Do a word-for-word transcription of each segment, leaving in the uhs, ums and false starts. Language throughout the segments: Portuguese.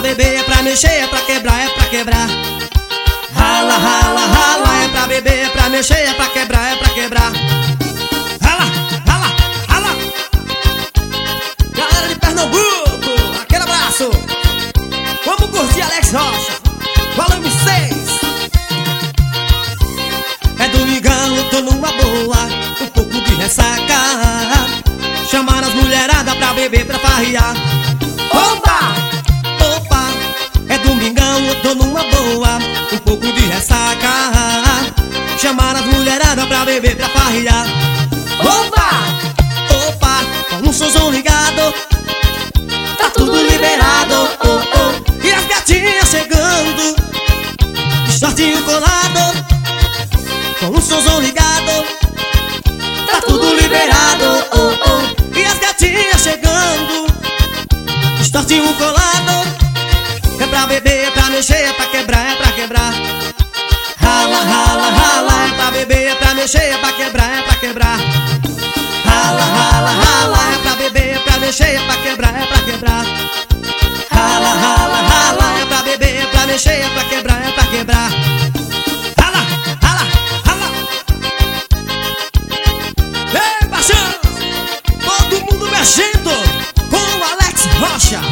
beber, é pra mexer, é pra quebrar, é pra quebrar. Rala, rala, rala, é pra beber, é pra mexer, é pra quebrar, é pra quebrar. Rala, rala, rala. Galera de Pernambuco, aquele abraço. Vamos curtir Alex Rocha, Valeu M seis. É domingão, eu tô numa boa, um pouco de ressaca. Chamar as mulheradas pra beber, pra farrear. Opa! Opa! É domingão, eu tô numa boa, um pouco de ressaca. Chamar as mulheradas pra beber, pra farrear. Opa! Opa! Com um somzão ligado, tá tudo liberado. Oh, oh. E as gatinhas chegando, shortinho colado, com um somzão ligado, tá tudo liberado. Oh, oh. E as gatinhas chegando, shortinho colado. É pra beber, é pra mexer, é pra quebrar, é pra quebrar. Rala, rala, rala, é pra beber, é pra mexer, é pra quebrar, é pra quebrar. Rala, rala, rala, é pra beber, é pra mexer, é pra quebrar, é pra quebrar. Rala, rala, rala, é pra beber, é pra mexer, é pra quebrar, é pra quebrar. Rala, rala, rala. Ei, baixão! Todo mundo mexendo com o Alex Rocha.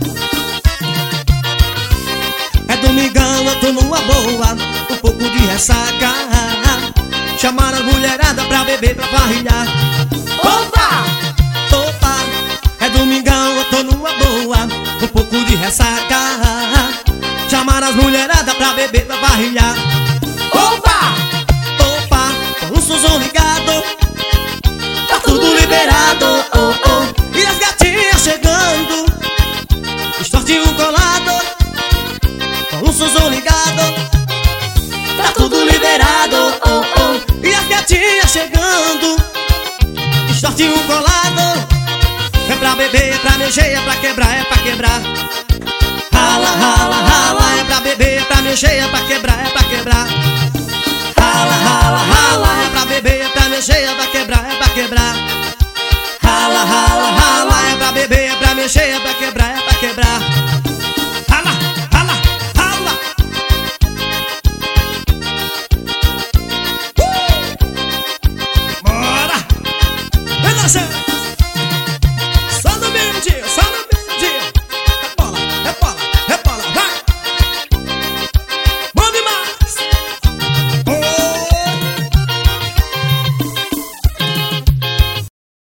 É domingão, eu tô numa boa, um pouco de ressaca. Chamar as mulheradas pra beber, pra farrear. Opa! Opa! É domingão, eu tô numa boa, um pouco de ressaca. Chamar as mulheradas pra beber, pra farrear. Opa! Opa! Com um somzão ligado, tá tudo liberado. Oh, oh. E as gatinhas chegando, shortinho colado, com um somzão ligado, tá tudo liberado. Oh, oh. E as gatinhas chegando, shortinho colado. É pra beber, é pra mexer, é pra quebrar, é pra quebrar. Rala, rala, rala, é pra beber, é pra mexer, é pra quebrar, é pra quebrar. Rala, rala, rala, é pra beber, é pra mexer, é pra quebrar, é pra quebrar. Rala, rala, rala, é pra beber, é pra mexer, é pra quebrar.